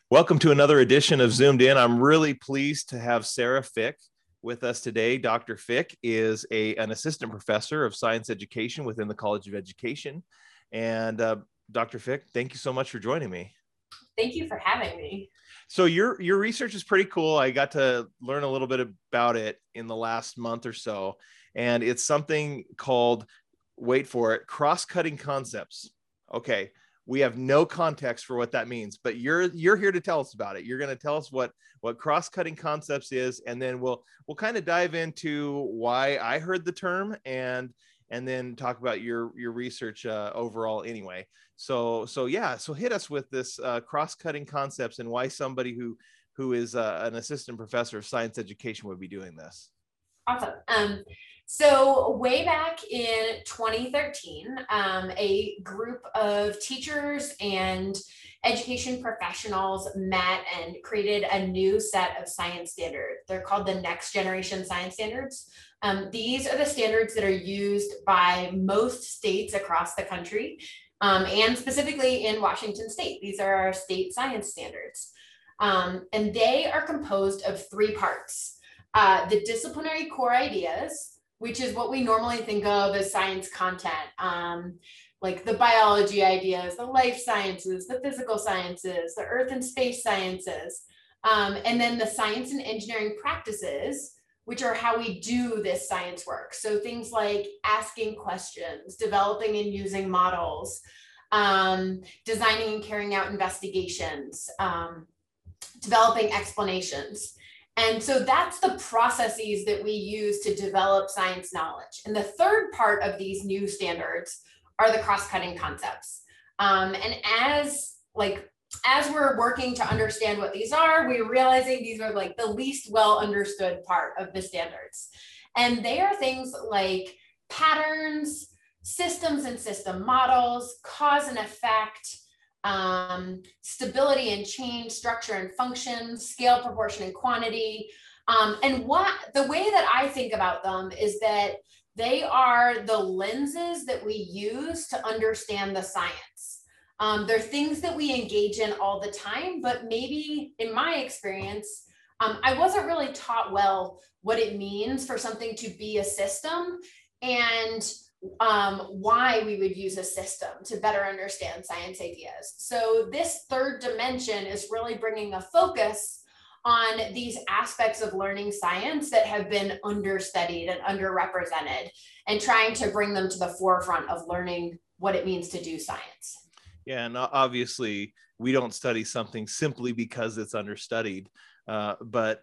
Welcome to another edition of Zoomed In. I'm really pleased to have Sarah Fick with us today. Dr. Fick is an assistant professor of science education within the College of Education. And Dr. Fick, thank you so much for joining me. Thank you for having me. So your research is pretty cool. I got to learn a little bit about it in the last month or so. And it's something called, wait for it, cross-cutting concepts. Okay. We have no context for what that means, but you're here to tell us about it. You're going to tell us what cross-cutting concepts is, and then we'll kind of dive into why I heard the term and then talk about your research overall anyway. So hit us with this cross-cutting concepts and why somebody who is an assistant professor of science education would be doing this. Awesome. So way back in 2013, a group of teachers and education professionals met and created a new set of science standards. They're called the Next Generation Science Standards. These are the standards that are used by most states across the country, and specifically in Washington State. These are our state science standards. And they are composed of three parts. The disciplinary core ideas, which is what we normally think of as science content, like the biology ideas, the life sciences, the physical sciences, the earth and space sciences, and then the science and engineering practices, which are how we do this science work. So things like asking questions, developing and using models, designing and carrying out investigations, developing explanations. And so that's the processes that we use to develop science knowledge. And the third part of these new standards are the cross-cutting concepts. And as we're working to understand what these are, we're realizing these are like the least well understood part of the standards. And they are things like patterns, systems and system models, cause and effect, stability and change, structure and function, scale, proportion, and quantity. And the way that I think about them is that they are the lenses that we use to understand the science. They're things that we engage in all the time, but maybe in my experience, I wasn't really taught well what it means for something to be a system and why we would use a system to better understand science ideas. So this third dimension is really bringing a focus on these aspects of learning science that have been understudied and underrepresented, and trying to bring them to the forefront of learning what it means to do science. Yeah, and obviously we don't study something simply because it's understudied, but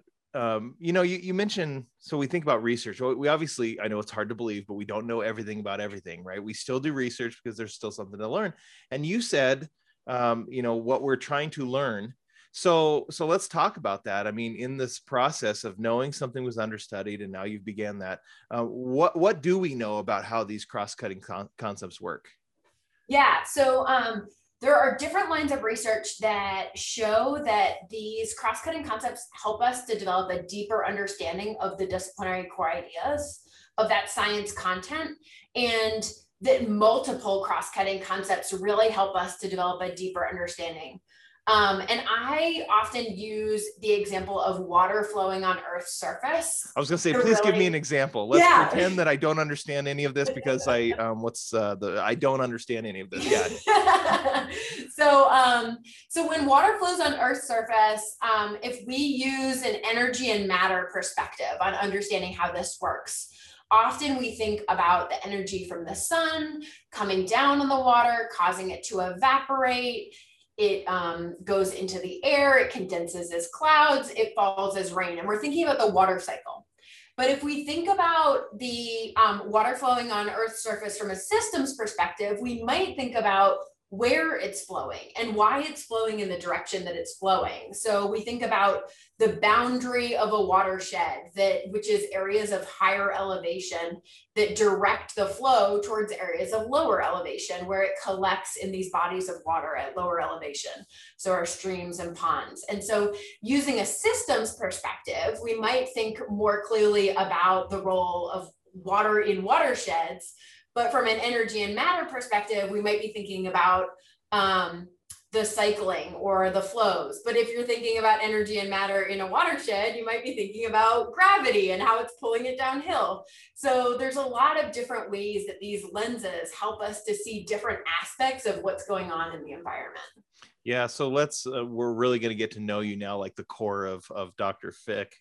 you mentioned, so we think about research. We obviously, I know it's hard to believe, but we don't know everything about everything, right? We still do research because there's still something to learn. And you said, what we're trying to learn. So let's talk about that. I mean, in this process of knowing something was understudied and now you've began that, what do we know about how these cross-cutting concepts work? Yeah, so there are different lines of research that show that these cross-cutting concepts help us to develop a deeper understanding of the disciplinary core ideas of that science content, and that multiple cross-cutting concepts really help us to develop a deeper understanding. And I often use the example of water flowing on Earth's surface. I was going to say, please give me an example. Let's pretend that I don't understand any of this because I don't understand any of this yet. So when water flows on Earth's surface, if we use an energy and matter perspective on understanding how this works, often we think about the energy from the sun coming down on the water, causing it to evaporate. It goes into the air, it condenses as clouds, it falls as rain. And we're thinking about the water cycle. But if we think about the water flowing on Earth's surface from a systems perspective, we might think about where it's flowing and why it's flowing in the direction that it's flowing. So we think about the boundary of a watershed, which is areas of higher elevation that direct the flow towards areas of lower elevation, where it collects in these bodies of water at lower elevation. So our streams and ponds. And so using a systems perspective, we might think more clearly about the role of water in watersheds. But from an energy and matter perspective, we might be thinking about the cycling or the flows. But if you're thinking about energy and matter in a watershed, you might be thinking about gravity and how it's pulling it downhill. So there's a lot of different ways that these lenses help us to see different aspects of what's going on in the environment. Yeah, so we're really going to get to know you now, like the core of Dr. Fick.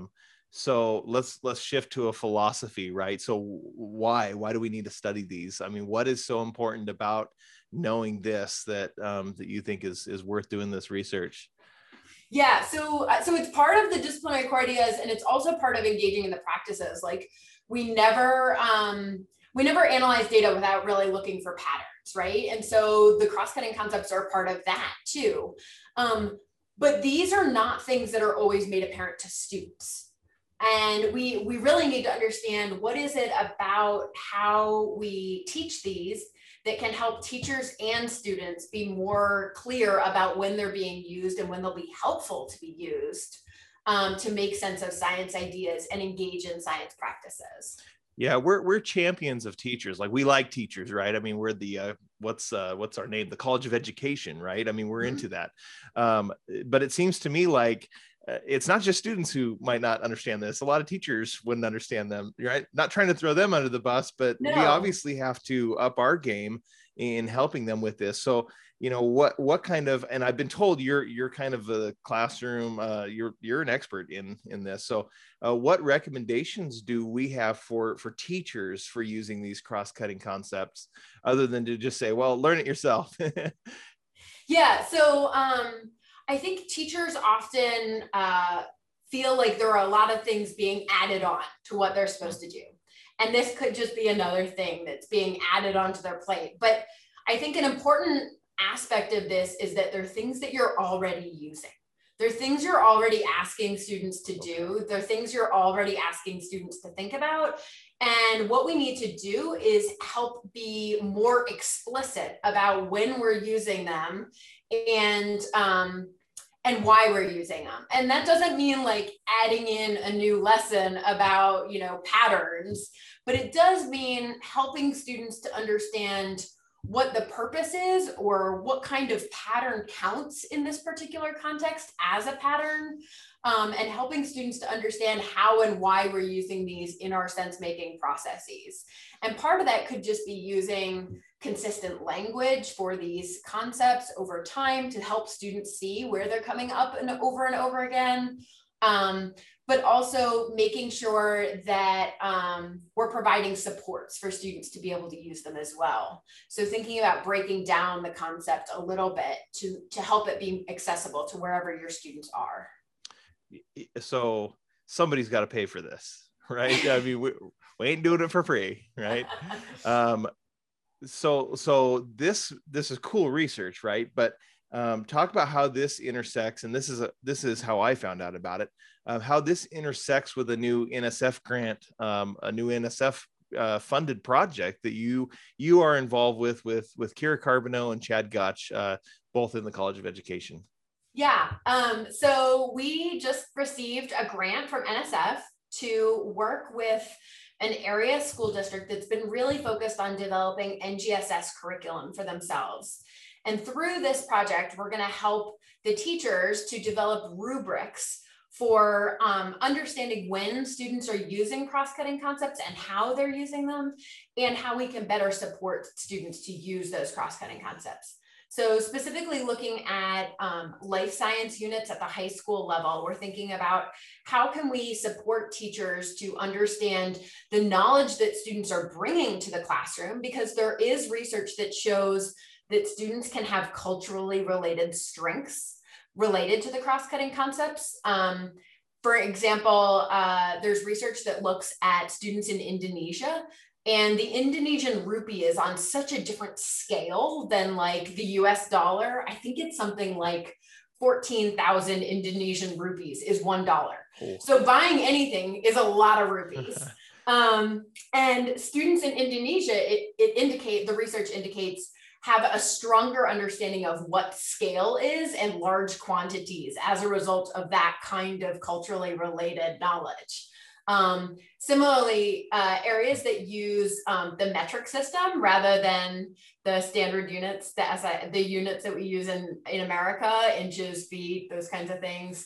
So let's shift to a philosophy, right? So why do we need to study these? I mean, what is so important about knowing this that you think is worth doing this research? Yeah, so it's part of the disciplinary core ideas, and it's also part of engaging in the practices. Like we never analyze data without really looking for patterns, right? And so the cross-cutting concepts are part of that too. But these are not things that are always made apparent to students. And we really need to understand what is it about how we teach these that can help teachers and students be more clear about when they're being used and when they'll be helpful to be used to make sense of science ideas and engage in science practices. Yeah, we're champions of teachers. Like we like teachers, right? I mean, we're the what's our name? The College of Education, right? I mean, we're into that. But it seems to me like it's not just students who might not understand this. A lot of teachers wouldn't understand them, right? Not trying to throw them under the bus, but we obviously have to up our game in helping them with this. So, what kind of, and I've been told you're kind of a classroom, you're an expert in this. So what recommendations do we have for teachers for using these cross-cutting concepts other than to just say, well, learn it yourself? Yeah. So, I think teachers often feel like there are a lot of things being added on to what they're supposed to do. And this could just be another thing that's being added onto their plate. But I think an important aspect of this is that there are things that you're already using. There are things you're already asking students to do. There are things you're already asking students to think about. And what we need to do is help be more explicit about when we're using them and why we're using them. And that doesn't mean like adding in a new lesson about, patterns, but it does mean helping students to understand what the purpose is or what kind of pattern counts in this particular context as a pattern, and helping students to understand how and why we're using these in our sense-making processes. And part of that could just be using consistent language for these concepts over time to help students see where they're coming up and over again. But also making sure that we're providing supports for students to be able to use them as well. So thinking about breaking down the concept a little bit to help it be accessible to wherever your students are. So somebody's got to pay for this, right? I mean, we ain't doing it for free, right? So this is cool research, right? But talk about how this intersects, and this is how I found out about it. How this intersects with a new NSF grant, a new NSF funded project that you are involved with Kira Carbonneau and Chad Gotch, both in the College of Education. Yeah. So we just received a grant from NSF to work with an area school district that's been really focused on developing NGSS curriculum for themselves. And through this project, we're going to help the teachers to develop rubrics for understanding when students are using cross-cutting concepts and how they're using them, and how we can better support students to use those cross-cutting concepts. So specifically looking at life science units at the high school level, we're thinking about how can we support teachers to understand the knowledge that students are bringing to the classroom, because there is research that shows that students can have culturally related strengths related to the cross-cutting concepts. For example, there's research that looks at students in Indonesia, and the Indonesian rupee is on such a different scale than like the US dollar. I think it's something like 14,000 Indonesian rupees is $1. Oh. So buying anything is a lot of rupees. And students in Indonesia, the research indicates, have a stronger understanding of what scale is and large quantities as a result of that kind of culturally related knowledge. Similarly, areas that use the metric system rather than the standard units, the units that we use in America, inches, feet, those kinds of things.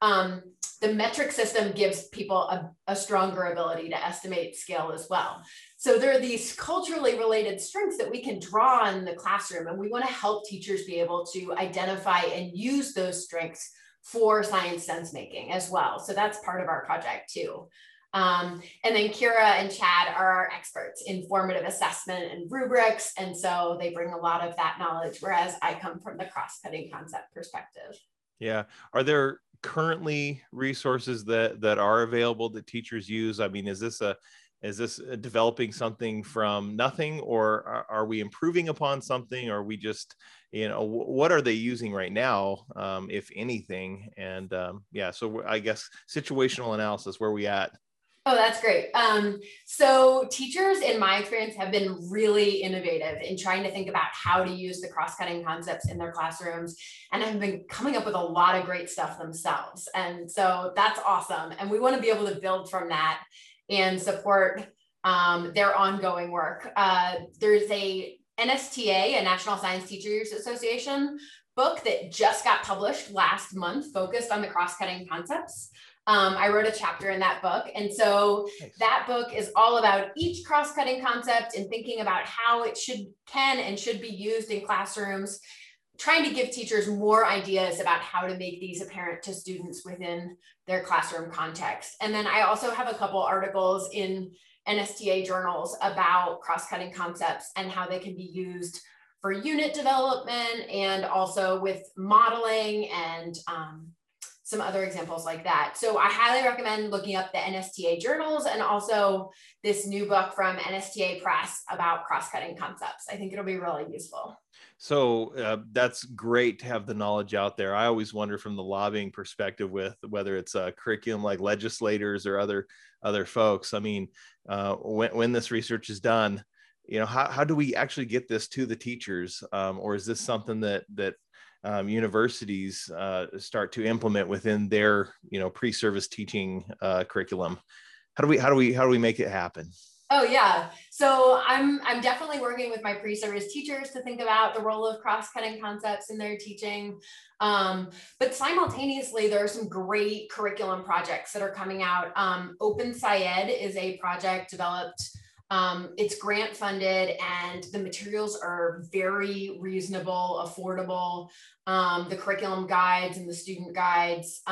The metric system gives people a stronger ability to estimate scale as well. So there are these culturally related strengths that we can draw in the classroom, and we want to help teachers be able to identify and use those strengths for science sense making as well. So that's part of our project too. And then Kira and Chad are our experts in formative assessment and rubrics. And so they bring a lot of that knowledge, whereas I come from the cross-cutting concept perspective. Yeah. Are there currently resources that are available that teachers use? I mean, is this developing something from nothing, or are we improving upon something? Or are we just, what are they using right now, if anything? And yeah, so I guess situational analysis, where are we at? Oh, that's great. So teachers, in my experience, have been really innovative in trying to think about how to use the cross-cutting concepts in their classrooms, and have been coming up with a lot of great stuff themselves. And so that's awesome. And we want to be able to build from that and support their ongoing work. There's a NSTA, a National Science Teachers Association book that just got published last month, focused on the cross-cutting concepts. I wrote a chapter in that book. And so that book is all about each cross-cutting concept and thinking about how it can and should be used in classrooms, trying to give teachers more ideas about how to make these apparent to students within their classroom context. And then I also have a couple articles in NSTA journals about cross-cutting concepts and how they can be used for unit development, and also with modeling and some other examples like that. So I highly recommend looking up the NSTA journals, and also this new book from NSTA Press about cross-cutting concepts. I think it'll be really useful. So that's great to have the knowledge out there. I always wonder from the lobbying perspective, with whether it's a curriculum like legislators or other folks. I mean, when this research is done, how do we actually get this to the teachers? Or is this something that universities start to implement within their pre-service teaching curriculum? How do we make it happen? Oh yeah, so I'm definitely working with my pre-service teachers to think about the role of cross-cutting concepts in their teaching, but simultaneously there are some great curriculum projects that are coming out. Open SciEd is a project developed. It's grant funded, and the materials are very reasonable, affordable. The curriculum guides and the student guides.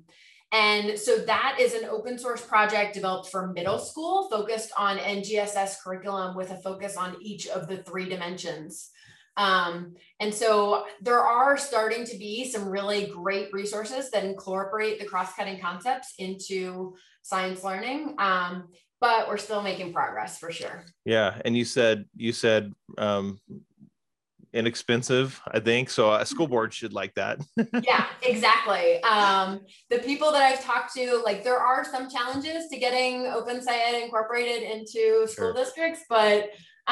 And so that is an open source project developed for middle school, focused on NGSS curriculum with a focus on each of the 3 dimensions. And so there are starting to be some really great resources that incorporate the cross-cutting concepts into science learning. But we're still making progress for sure. Yeah. And you said inexpensive, I think. So a school board should like that. Yeah, exactly. The people that I've talked to, like, there are some challenges to getting Open SciEd incorporated into school districts, but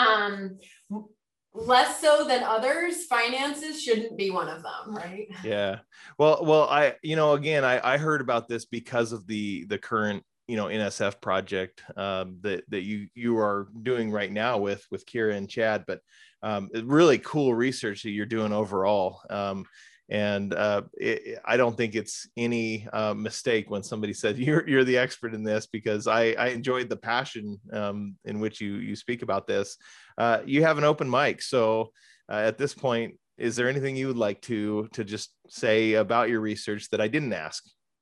less so than others. Finances shouldn't be one of them, right? Yeah. Well, I heard about this because of the current NSF project that you are doing right now with Kira and Chad, but really cool research that you're doing overall. I don't think it's any mistake when somebody said you're the expert in this, because I enjoyed the passion in which you speak about this. You have an open mic, so at this point, is there anything you would like to just say about your research that I didn't ask?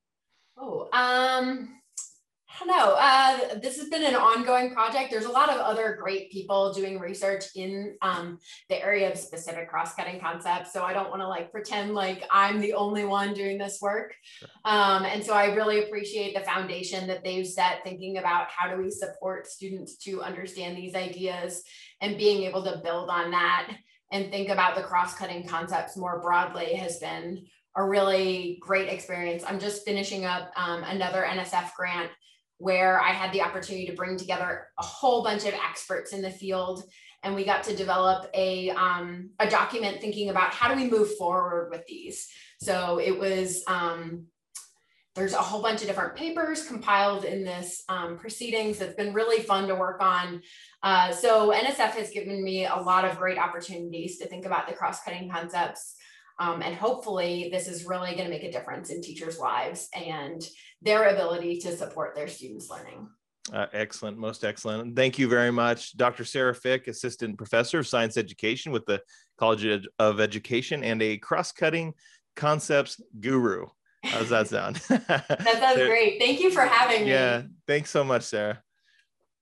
I don't know. This has been an ongoing project. There's a lot of other great people doing research in the area of specific cross-cutting concepts. So I don't want to pretend like I'm the only one doing this work. And so I really appreciate the foundation that they've set, thinking about how do we support students to understand these ideas, and being able to build on that and think about the cross-cutting concepts more broadly has been a really great experience. I'm just finishing up another NSF grant where I had the opportunity to bring together a whole bunch of experts in the field, and we got to develop a document thinking about how do we move forward with these. So it was There's a whole bunch of different papers compiled in this proceedings. It's been really fun to work on. So NSF has given me a lot of great opportunities to think about the cross-cutting concepts. And hopefully this is really going to make a difference in teachers' lives and their ability to support their students' learning. Excellent, most excellent. Thank you very much. Dr. Sarah Fick, Assistant Professor of Science Education with the College of Education and a cross-cutting concepts guru. How does that sound? That sounds great. Thank you for having me. Yeah, thanks so much, Sarah.